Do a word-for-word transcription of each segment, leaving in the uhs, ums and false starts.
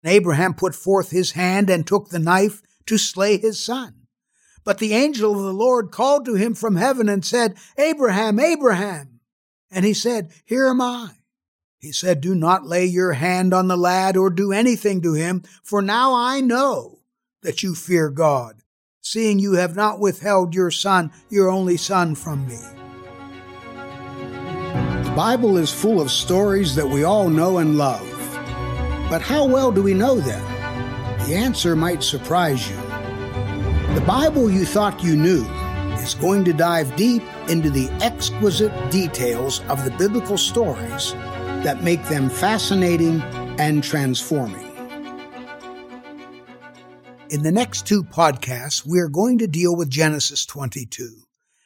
Abraham put forth his hand and took the knife to slay his son. But the angel of the Lord called to him from heaven and said, Abraham, Abraham. And he said, Here am I. He said, Do not lay your hand on the lad or do anything to him, for now I know that you fear God, seeing you have not withheld your son, your only son, from me. The Bible is full of stories that we all know and love. But how well do we know them? The answer might surprise you. The Bible you thought you knew is going to dive deep into the exquisite details of the biblical stories that make them fascinating and transforming. In the next two podcasts, we are going to deal with Genesis twenty-two,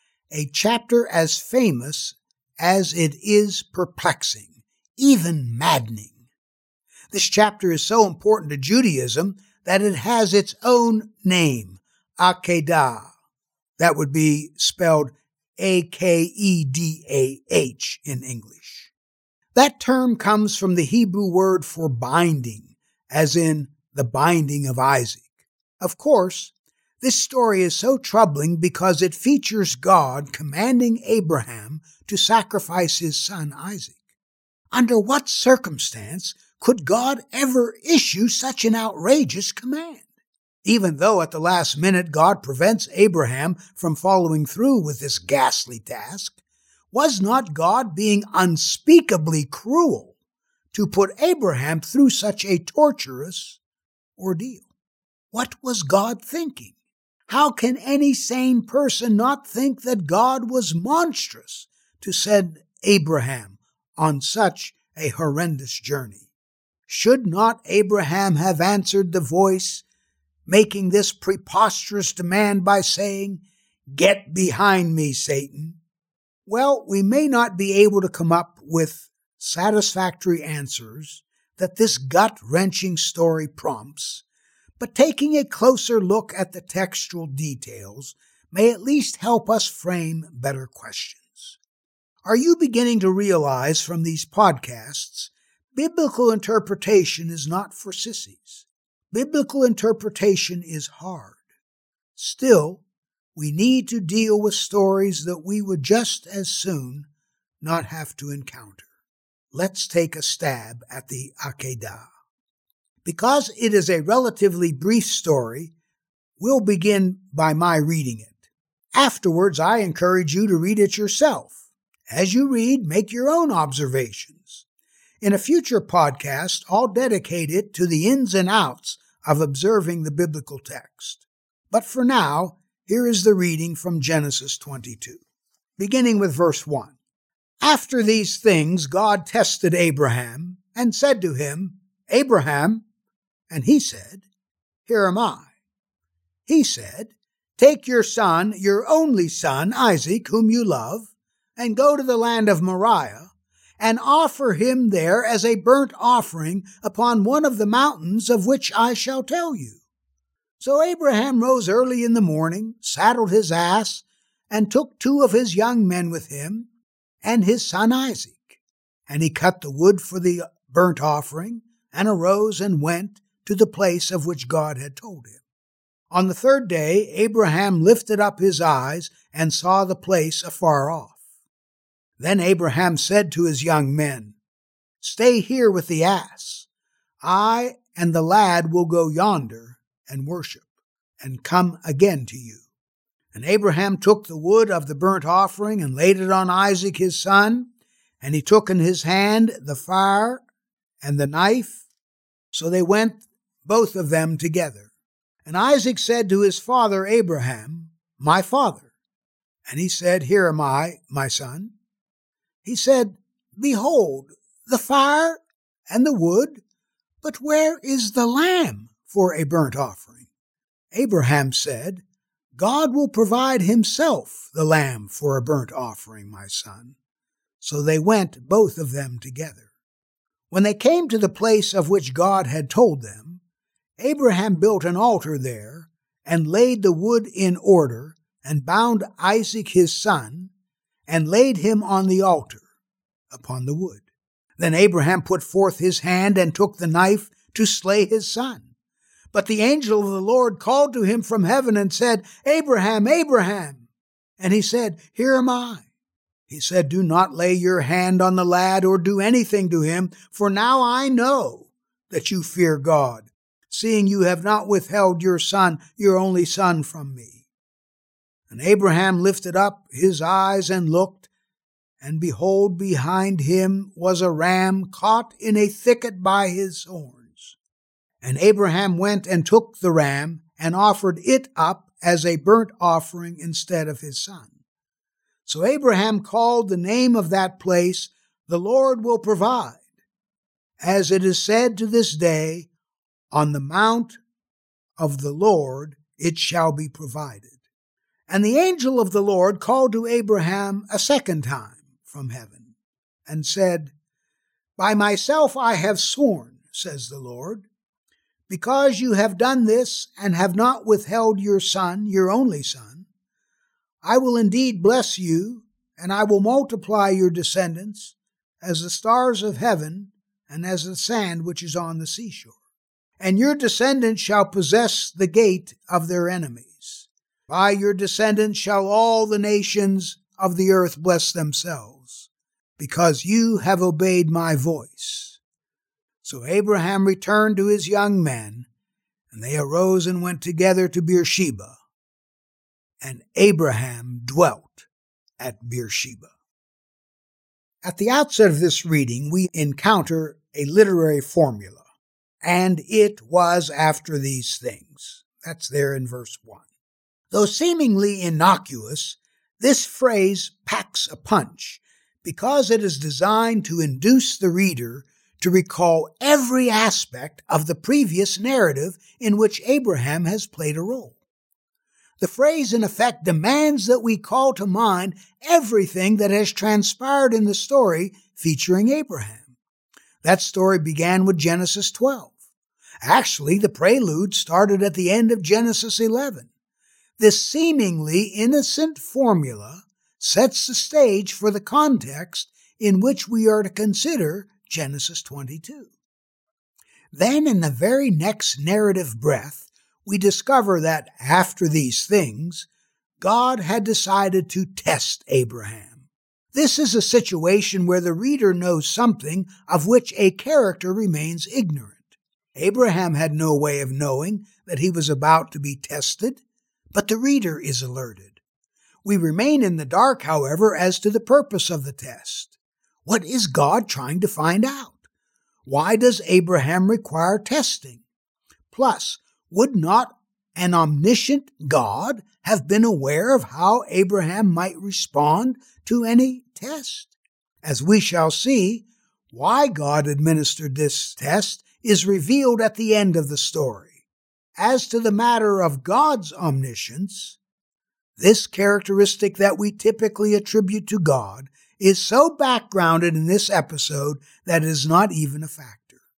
a chapter as famous as it is perplexing, even maddening. This chapter is so important to Judaism that it has its own name, Akedah. That would be spelled A K E D A H in English. That term comes from the Hebrew word for binding, as in the binding of Isaac. Of course, this story is so troubling because it features God commanding Abraham to sacrifice his son Isaac. Under what circumstance could God ever issue such an outrageous command? Even though at the last minute God prevents Abraham from following through with this ghastly task, was not God being unspeakably cruel to put Abraham through such a torturous ordeal? What was God thinking? How can any sane person not think that God was monstrous to send Abraham on such a horrendous journey? Should not Abraham have answered the voice making this preposterous demand by saying, Get behind me, Satan? Well, we may not be able to come up with satisfactory answers that this gut-wrenching story prompts, but taking a closer look at the textual details may at least help us frame better questions. Are you beginning to realize from these podcasts, biblical interpretation is not for sissies? Biblical interpretation is hard. Still, we need to deal with stories that we would just as soon not have to encounter. Let's take a stab at the Akedah. Because it is a relatively brief story, we'll begin by my reading it. Afterwards, I encourage you to read it yourself. As you read, make your own observations. In a future podcast, I'll dedicate it to the ins and outs of observing the biblical text. But for now, here is the reading from Genesis twenty-two, beginning with verse one. After these things, God tested Abraham and said to him, Abraham, and he said, Here am I. He said, Take your son, your only son, Isaac, whom you love, and go to the land of Moriah, and offer him there as a burnt offering upon one of the mountains of which I shall tell you. So Abraham rose early in the morning, saddled his ass, and took two of his young men with him, and his son Isaac. And he cut the wood for the burnt offering, and arose and went to the place of which God had told him. On the third day, Abraham lifted up his eyes and saw the place afar off. Then Abraham said to his young men, Stay here with the ass. I and the lad will go yonder and worship, and come again to you. And Abraham took the wood of the burnt offering and laid it on Isaac his son, and he took in his hand the fire and the knife. So they went, both of them together. And Isaac said to his father Abraham, My father. And he said, Here am I, my son. He said, Behold, the fire and the wood, but where is the lamb for a burnt offering? Abraham said, God will provide himself the lamb for a burnt offering, my son. So they went, both of them together. When they came to the place of which God had told them, Abraham built an altar there, and laid the wood in order, and bound Isaac his son, and laid him on the altar upon the wood. Then Abraham put forth his hand and took the knife to slay his son. But the angel of the Lord called to him from heaven and said, Abraham, Abraham. And he said, Here am I. He said, Do not lay your hand on the lad or do anything to him, for now I know that you fear God, seeing you have not withheld your son, your only son, from me. And Abraham lifted up his eyes and looked, and behold, behind him was a ram caught in a thicket by his horns. And Abraham went and took the ram and offered it up as a burnt offering instead of his son. So Abraham called the name of that place, The Lord Will Provide. As it is said to this day, On the mount of the Lord it shall be provided. And the angel of the Lord called to Abraham a second time from heaven, and said, By myself I have sworn, says the Lord, because you have done this and have not withheld your son, your only son, I will indeed bless you, and I will multiply your descendants as the stars of heaven and as the sand which is on the seashore. And your descendants shall possess the gate of their enemies. By your descendants shall all the nations of the earth bless themselves, because you have obeyed my voice. So Abraham returned to his young men, and they arose and went together to Beersheba. And Abraham dwelt at Beersheba. At the outset of this reading, we encounter a literary formula, and it was after these things. That's there in verse one. Though seemingly innocuous, this phrase packs a punch because it is designed to induce the reader to recall every aspect of the previous narrative in which Abraham has played a role. The phrase, in effect, demands that we call to mind everything that has transpired in the story featuring Abraham. That story began with Genesis twelve. Actually, the prelude started at the end of Genesis eleven. This seemingly innocent formula sets the stage for the context in which we are to consider Genesis twenty-two. Then, in the very next narrative breath, we discover that after these things, God had decided to test Abraham. This is a situation where the reader knows something of which a character remains ignorant. Abraham had no way of knowing that he was about to be tested, but the reader is alerted. We remain in the dark, however, as to the purpose of the test. What is God trying to find out? Why does Abraham require testing? Plus, would not an omniscient God have been aware of how Abraham might respond to any test? As we shall see, why God administered this test is revealed at the end of the story. As to the matter of God's omniscience, this characteristic that we typically attribute to God is so backgrounded in this episode that it is not even a factor.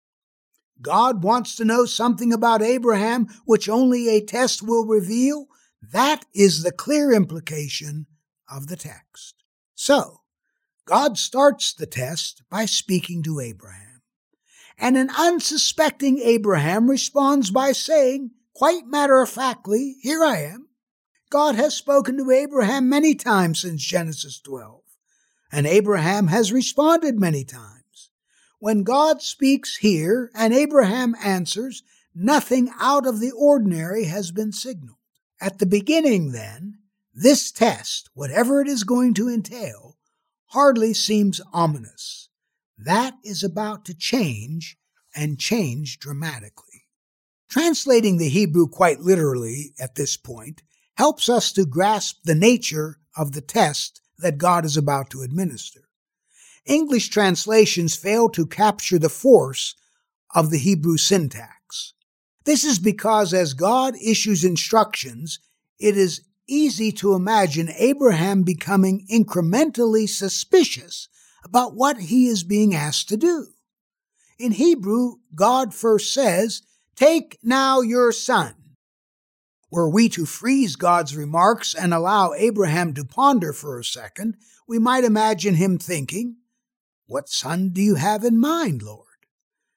God wants to know something about Abraham which only a test will reveal. That is the clear implication of the text. So, God starts the test by speaking to Abraham. And an unsuspecting Abraham responds by saying, quite matter-of-factly, Here I am. God has spoken to Abraham many times since Genesis twelve, and Abraham has responded many times. When God speaks here and Abraham answers, nothing out of the ordinary has been signaled. At the beginning, then, this test, whatever it is going to entail, hardly seems ominous. That is about to change, and change dramatically. Translating the Hebrew quite literally at this point helps us to grasp the nature of the test that God is about to administer. English translations fail to capture the force of the Hebrew syntax. This is because as God issues instructions, it is easy to imagine Abraham becoming incrementally suspicious about what he is being asked to do. In Hebrew, God first says, Take now your son. Were we to freeze God's remarks and allow Abraham to ponder for a second, we might imagine him thinking, What son do you have in mind, Lord?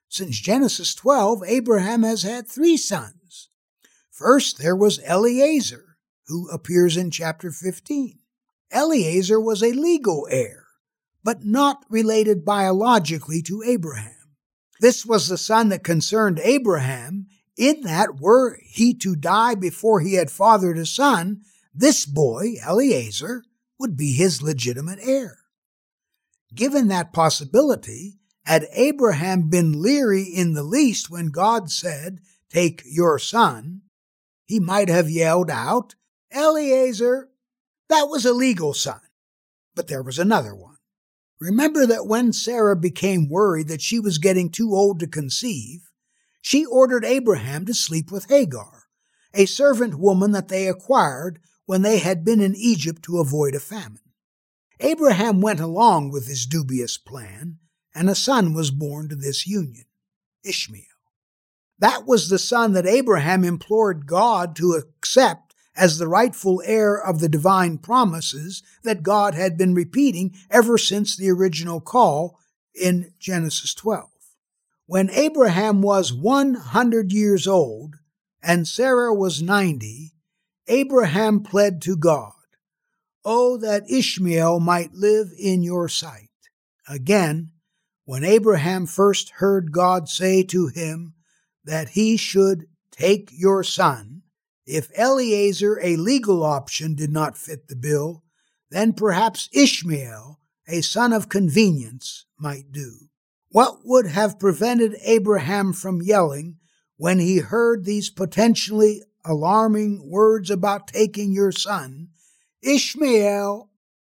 Since Genesis twelve, Abraham has had three sons. First, there was Eliezer, who appears in chapter fifteen. Eliezer was a legal heir, but not related biologically to Abraham. This was the son that concerned Abraham, in that were he to die before he had fathered a son, this boy, Eliezer, would be his legitimate heir. Given that possibility, had Abraham been leery in the least when God said, "Take your son," he might have yelled out, "Eliezer!" That was a legal son. But there was another one. Remember that when Sarah became worried that she was getting too old to conceive, she ordered Abraham to sleep with Hagar, a servant woman that they acquired when they had been in Egypt to avoid a famine. Abraham went along with this dubious plan, and a son was born to this union, Ishmael. That was the son that Abraham implored God to accept as the rightful heir of the divine promises that God had been repeating ever since the original call in Genesis twelve. When Abraham was one hundred years old and Sarah was ninety, Abraham pled to God, "Oh, that Ishmael might live in your sight." Again, when Abraham first heard God say to him that he should take your son, if Eliezer, a legal option, did not fit the bill, then perhaps Ishmael, a son of convenience, might do. What would have prevented Abraham from yelling when he heard these potentially alarming words about taking your son, Ishmael?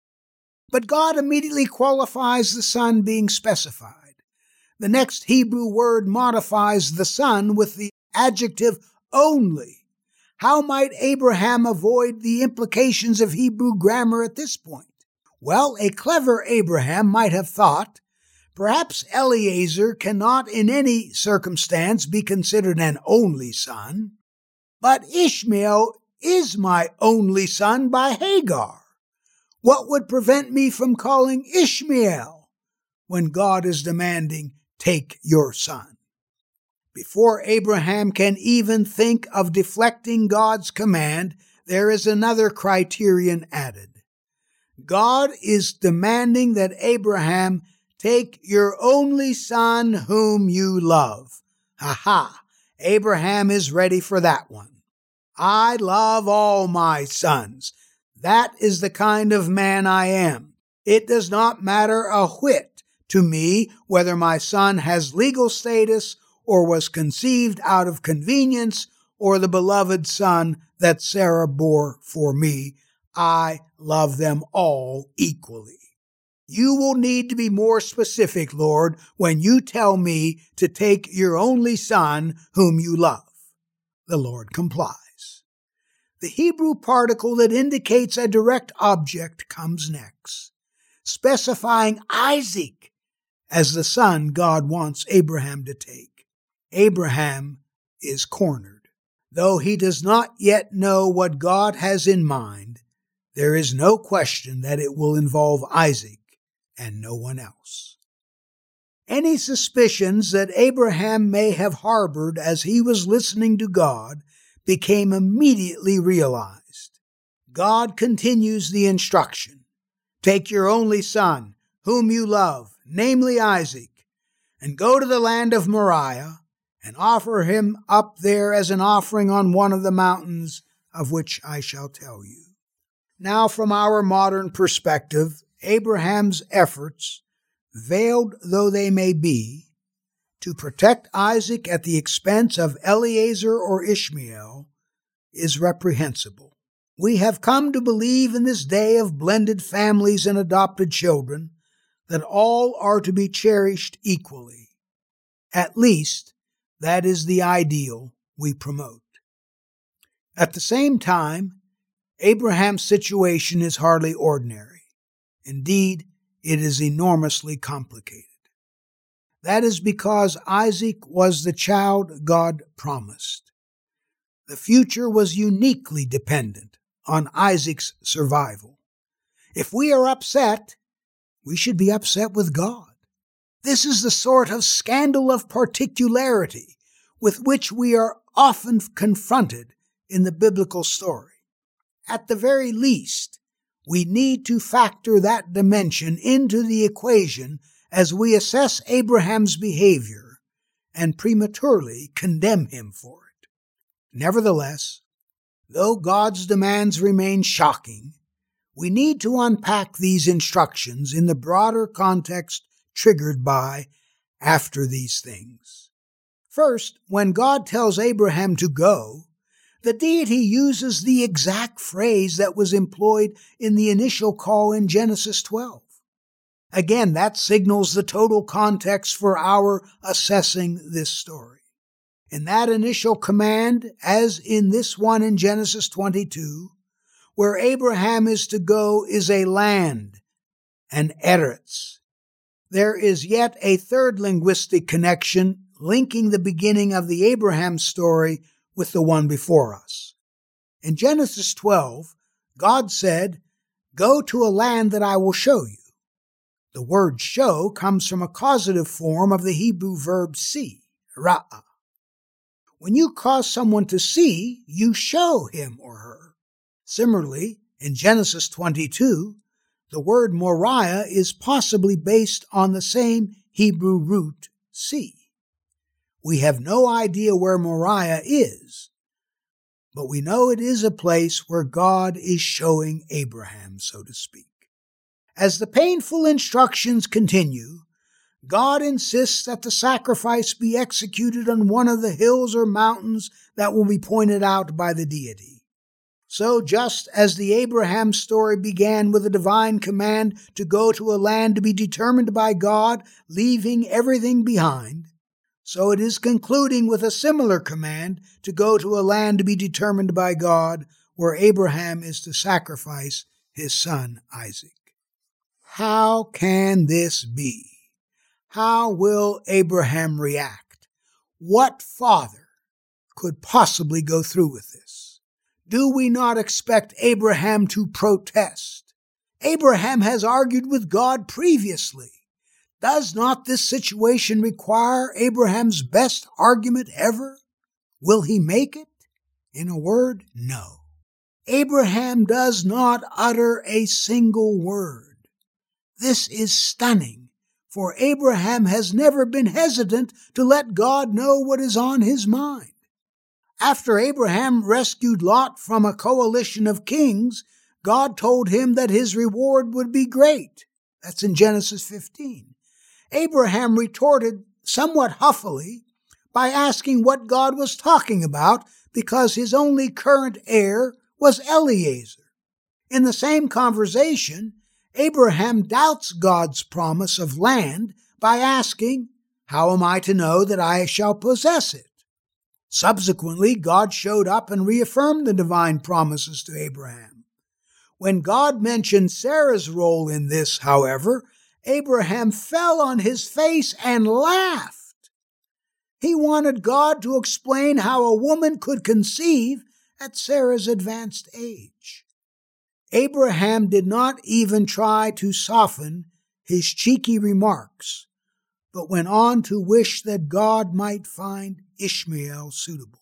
But God immediately qualifies the son being specified. The next Hebrew word modifies the son with the adjective only. How might Abraham avoid the implications of Hebrew grammar at this point? Well, a clever Abraham might have thought, perhaps Eliezer cannot in any circumstance be considered an only son, but Ishmael is my only son by Hagar. What would prevent me from calling Ishmael when God is demanding, "Take your son"? Before Abraham can even think of deflecting God's command, there is another criterion added. God is demanding that Abraham take your only son whom you love. Ha ha! Abraham is ready for that one. I love all my sons. That is the kind of man I am. It does not matter a whit to me whether my son has legal status or was conceived out of convenience, or the beloved son that Sarah bore for me. I love them all equally. You will need to be more specific, Lord, when you tell me to take your only son whom you love. The Lord complies. The Hebrew particle that indicates a direct object comes next, specifying Isaac as the son God wants Abraham to take. Abraham is cornered. Though he does not yet know what God has in mind, there is no question that it will involve Isaac and no one else. Any suspicions that Abraham may have harbored as he was listening to God became immediately realized. God continues the instruction. Take your only son, whom you love, namely Isaac, and go to the land of Moriah, and offer him up there as an offering on one of the mountains of which I shall tell you. Now, from our modern perspective, Abraham's efforts, veiled though they may be, to protect Isaac at the expense of Eliezer or Ishmael is reprehensible. We have come to believe in this day of blended families and adopted children that all are to be cherished equally. At least, that is the ideal we promote. At the same time, Abraham's situation is hardly ordinary. Indeed, it is enormously complicated. That is because Isaac was the child God promised. The future was uniquely dependent on Isaac's survival. If we are upset, we should be upset with God. This is the sort of scandal of particularity with which we are often confronted in the biblical story. At the very least, we need to factor that dimension into the equation as we assess Abraham's behavior and prematurely condemn him for it. Nevertheless, though God's demands remain shocking, we need to unpack these instructions in the broader context triggered by after these things. First, when God tells Abraham to go, the deity uses the exact phrase that was employed in the initial call in Genesis twelve. Again, that signals the total context for our assessing this story. In that initial command, as in this one in Genesis twenty-two, where Abraham is to go is a land, an eretz. There is yet a third linguistic connection linking the beginning of the Abraham story with the one before us. In Genesis twelve, God said, "Go to a land that I will show you." The word show comes from a causative form of the Hebrew verb see, ra'ah. When you cause someone to see, you show him or her. Similarly, in Genesis twenty-two, the word Moriah is possibly based on the same Hebrew root, see. We have no idea where Moriah is, but we know it is a place where God is showing Abraham, so to speak. As the painful instructions continue, God insists that the sacrifice be executed on one of the hills or mountains that will be pointed out by the deity. So just as the Abraham story began with a divine command to go to a land to be determined by God, leaving everything behind, so it is concluding with a similar command to go to a land to be determined by God, where Abraham is to sacrifice his son Isaac. How can this be? How will Abraham react? What father could possibly go through with this? Do we not expect Abraham to protest? Abraham has argued with God previously. Does not this situation require Abraham's best argument ever? Will he make it? In a word, no. Abraham does not utter a single word. This is stunning, for Abraham has never been hesitant to let God know what is on his mind. After Abraham rescued Lot from a coalition of kings, God told him that his reward would be great. That's in Genesis fifteen. Abraham retorted somewhat huffily by asking what God was talking about because his only current heir was Eliezer. In the same conversation, Abraham doubts God's promise of land by asking, "How am I to know that I shall possess it?" Subsequently, God showed up and reaffirmed the divine promises to Abraham. When God mentioned Sarah's role in this, however, Abraham fell on his face and laughed. He wanted God to explain how a woman could conceive at Sarah's advanced age. Abraham did not even try to soften his cheeky remarks, but went on to wish that God might find Ishmael suitable.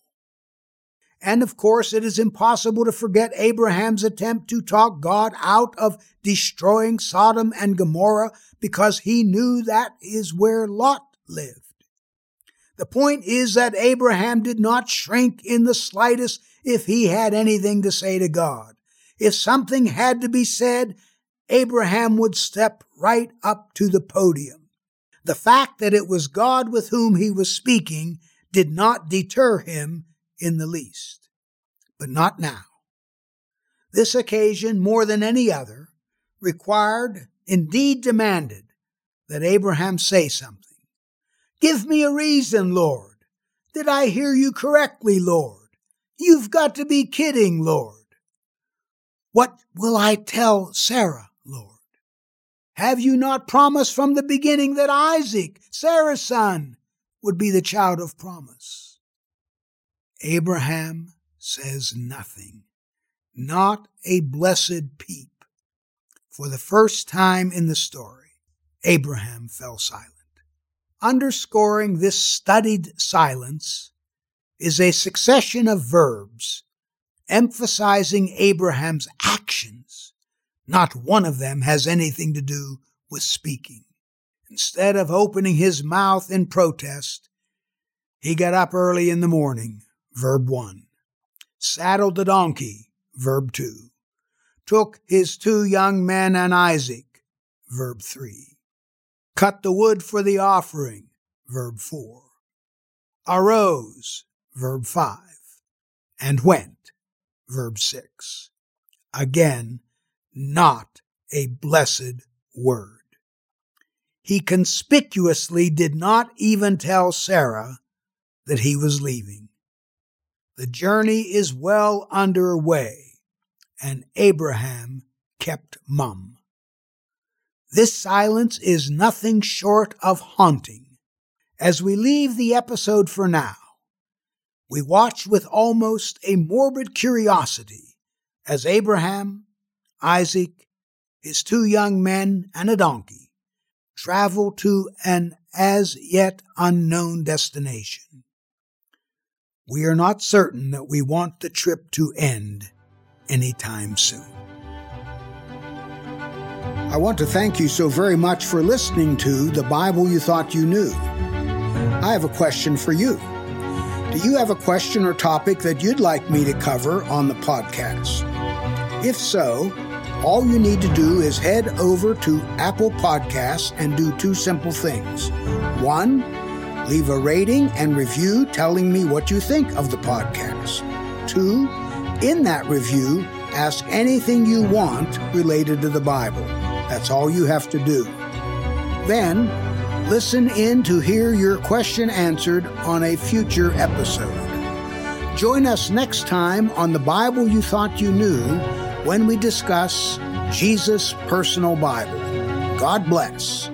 And of course, it is impossible to forget Abraham's attempt to talk God out of destroying Sodom and Gomorrah because he knew that is where Lot lived. The point is that Abraham did not shrink in the slightest if he had anything to say to God. If something had to be said, Abraham would step right up to the podium. The fact that it was God with whom he was speaking did not deter him in the least. But not now. This occasion, more than any other, required, indeed demanded, that Abraham say something. "Give me a reason, Lord. Did I hear you correctly, Lord? You've got to be kidding, Lord. What will I tell Sarah, Lord? Have you not promised from the beginning that Isaac, Sarah's son, would be the child of promise?" Abraham says nothing, not a blessed peep. For the first time in the story, Abraham fell silent. Underscoring this studied silence is a succession of verbs emphasizing Abraham's actions. Not one of them has anything to do with speaking. Instead of opening his mouth in protest, he got up early in the morning, verb one. Saddled the donkey, verb two. Took his two young men and Isaac, verb three. Cut the wood for the offering, verb four. Arose, verb five. And went, verb six. Again, not a blessed word. He conspicuously did not even tell Sarah that he was leaving. The journey is well underway, and Abraham kept mum. This silence is nothing short of haunting. As we leave the episode for now, we watch with almost a morbid curiosity as Abraham, Isaac, his two young men, and a donkey travel to an as yet unknown destination. We are not certain that we want the trip to end anytime soon. I want to thank you so very much for listening to The Bible You Thought You Knew. I have a question for you. Do you have a question or topic that you'd like me to cover on the podcast? If so, all you need to do is head over to Apple Podcasts and do two simple things. One, leave a rating and review telling me what you think of the podcast. Two, in that review, ask anything you want related to the Bible. That's all you have to do. Then, listen in to hear your question answered on a future episode. Join us next time on The Bible You Thought You Knew when we discuss Jesus' personal Bible. God bless.